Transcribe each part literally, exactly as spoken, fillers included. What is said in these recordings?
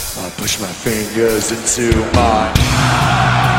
I push my fingers into my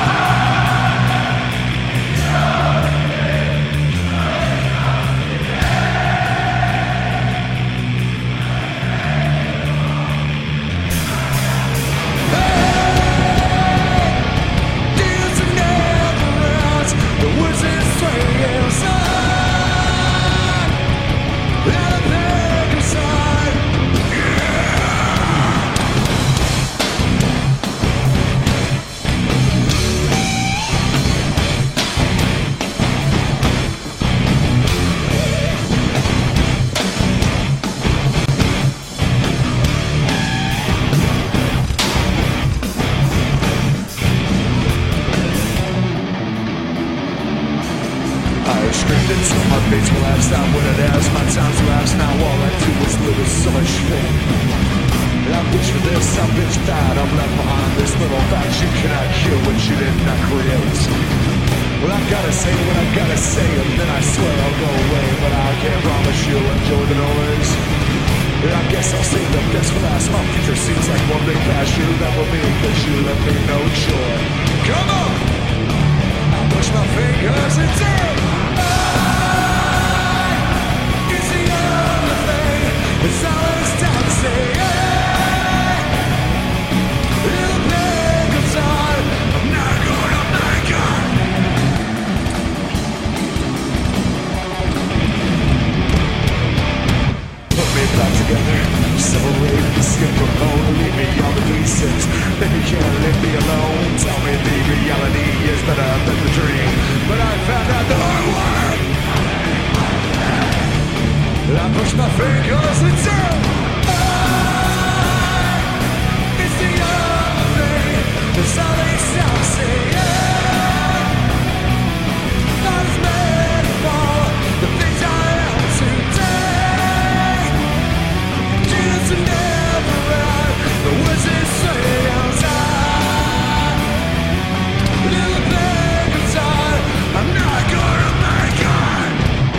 screamed until my face collapsed. I wouldn't ask, my time's lapsed. Now all I do is live with so much pain. I bitch for this, I bitch that. I'm left behind this little fact. You cannot kill what you did not create. Well, I gotta say what I gotta say, and then I swear I'll go away. But I can't promise you enjoy the noise. I guess I'll save the best for last. My future seems like one big pasture. That will be because you left me no joy. Come on! I push my fingers into it's always time to say, hey, in the blink of time, I'm not gonna make it. Put me back together, separate the skin from bone, leave me on the pieces, then you can't leave me alone. Tell me the reality is better than the dream, but I found out the hard way. I push my fingers into I, it's the other thing. It's all they sound to say, yeah. Not as many for the things I am today. Jesus will never run the words they say outside. In the blink of time, I'm not gonna make it.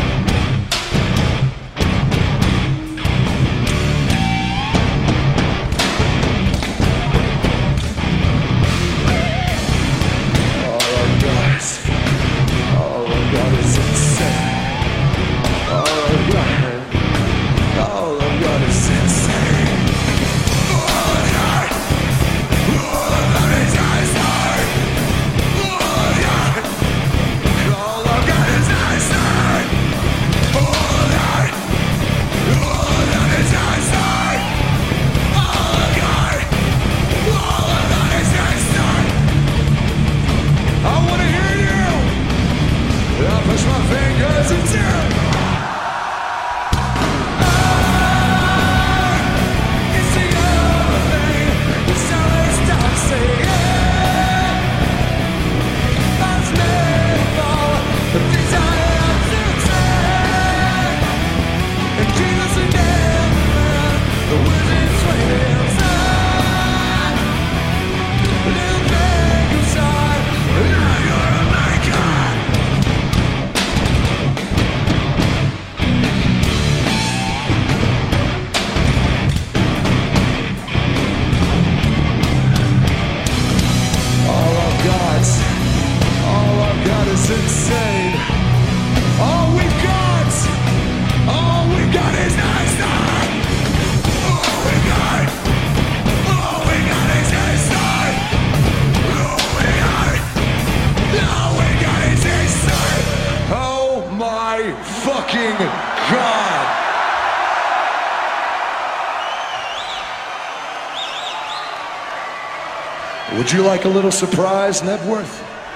Would you like a little surprise, Networth?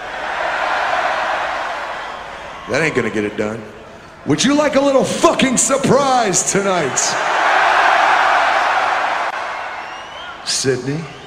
That ain't gonna get it done. Would you like a little fucking surprise tonight? Sydney?